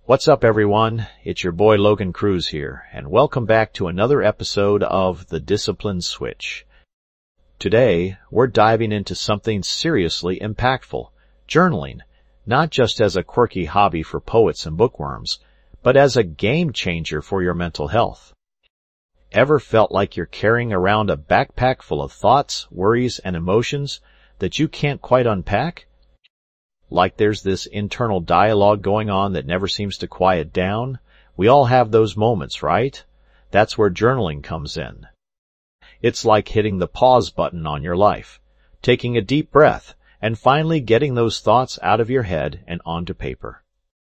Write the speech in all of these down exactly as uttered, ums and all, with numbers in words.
What's up, everyone? It's your boy Logan Cruz here, and welcome back to another episode of The Discipline Switch. Today, we're diving into something seriously impactful, journaling, not just as a quirky hobby for poets and bookworms, but as a game changer for your mental health. Ever felt like you're carrying around a backpack full of thoughts, worries, and emotions that you can't quite unpack? Like there's this internal dialogue going on that never seems to quiet down? We all have those moments, right? That's where journaling comes in. It's like hitting the pause button on your life, taking a deep breath, and finally getting those thoughts out of your head and onto paper.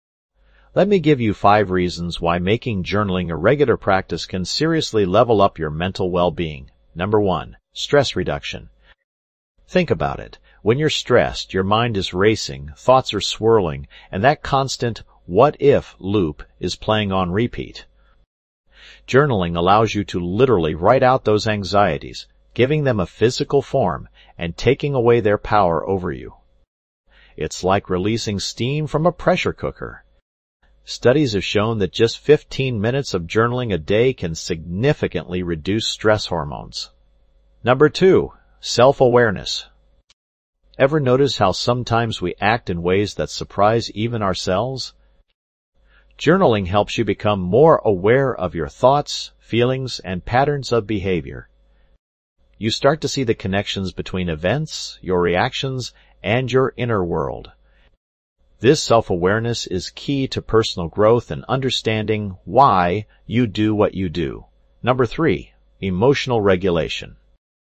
Let me give you five reasons why making journaling a regular practice can seriously level up your mental well-being. Number one, stress reduction. Think about it. When you're stressed, your mind is racing, thoughts are swirling, and that constant what-if loop is playing on repeat. Journaling allows you to literally write out those anxieties, giving them a physical form and taking away their power over you. It's like releasing steam from a pressure cooker. Studies have shown that just fifteen minutes of journaling a day can significantly reduce stress hormones. Number two, self-awareness. Ever notice how sometimes we act in ways that surprise even ourselves? Journaling helps you become more aware of your thoughts, feelings, and patterns of behavior. You start to see the connections between events, your reactions, and your inner world. This self-awareness is key to personal growth and understanding why you do what you do. Number three, emotional regulation.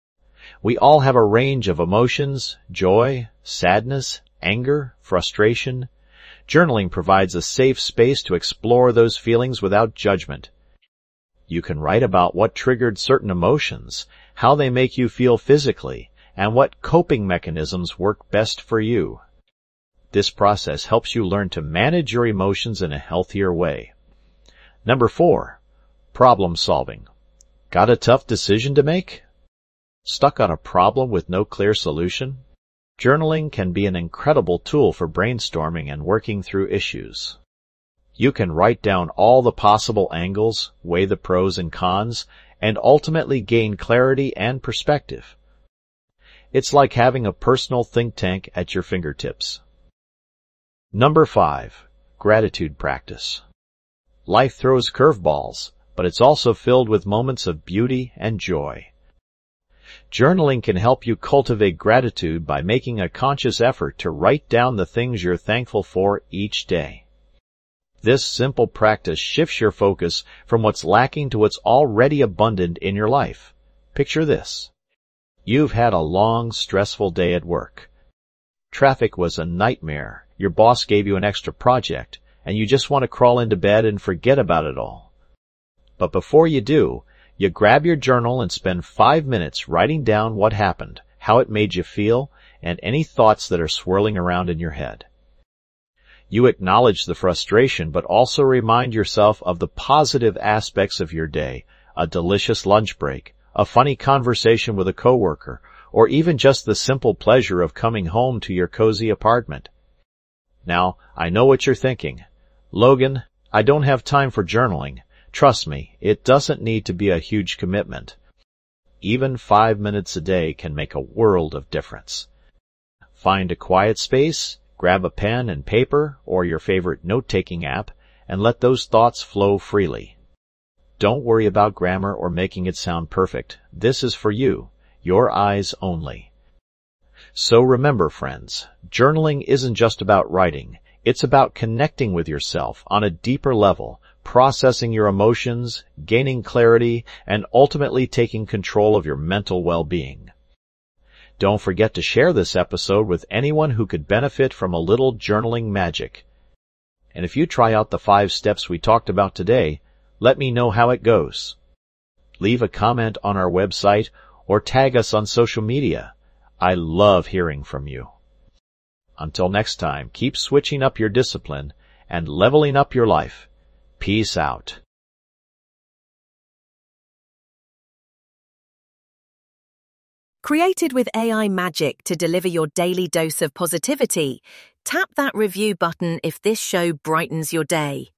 We all have a range of emotions: joy, sadness, anger, frustration. Journaling provides a safe space to explore those feelings without judgment. You can write about what triggered certain emotions, how they make you feel physically, and what coping mechanisms work best for you. This process helps you learn to manage your emotions in a healthier way. Number four, problem solving. Got a tough decision to make? Stuck on a problem with no clear solution? Journaling can be an incredible tool for brainstorming and working through issues. You can write down all the possible angles, weigh the pros and cons, and ultimately gain clarity and perspective. It's like having a personal think tank at your fingertips. Number five, gratitude practice. Life throws curveballs, but it's also filled with moments of beauty and joy. Journaling can help you cultivate gratitude by making a conscious effort to write down the things you're thankful for each day. This simple practice shifts your focus from what's lacking to what's already abundant in your life. Picture this. You've had a long, stressful day at work. Traffic was a nightmare. Your boss gave you an extra project, and you just want to crawl into bed and forget about it all. But before you do, you grab your journal and spend five minutes writing down what happened, how it made you feel, and any thoughts that are swirling around in your head. You acknowledge the frustration, but also remind yourself of the positive aspects of your day, a delicious lunch break, a funny conversation with a coworker, or even just the simple pleasure of coming home to your cozy apartment. Now, I know what you're thinking. Logan, I don't have time for journaling. Trust me, it doesn't need to be a huge commitment. Even five minutes a day can make a world of difference. Find a quiet space, grab a pen and paper or your favorite note-taking app, and let those thoughts flow freely. Don't worry about grammar or making it sound perfect. This is for you, your eyes only. So remember, friends, journaling isn't just about writing. It's about connecting with yourself on a deeper level, processing your emotions, gaining clarity, and ultimately taking control of your mental well-being. Don't forget to share this episode with anyone who could benefit from a little journaling magic. And if you try out the five steps we talked about today, let me know how it goes. Leave a comment on our website or tag us on social media. I love hearing from you. Until next time, keep switching up your discipline and leveling up your life. Peace out. Created with A I magic to deliver your daily dose of positivity, tap that review button if this show brightens your day.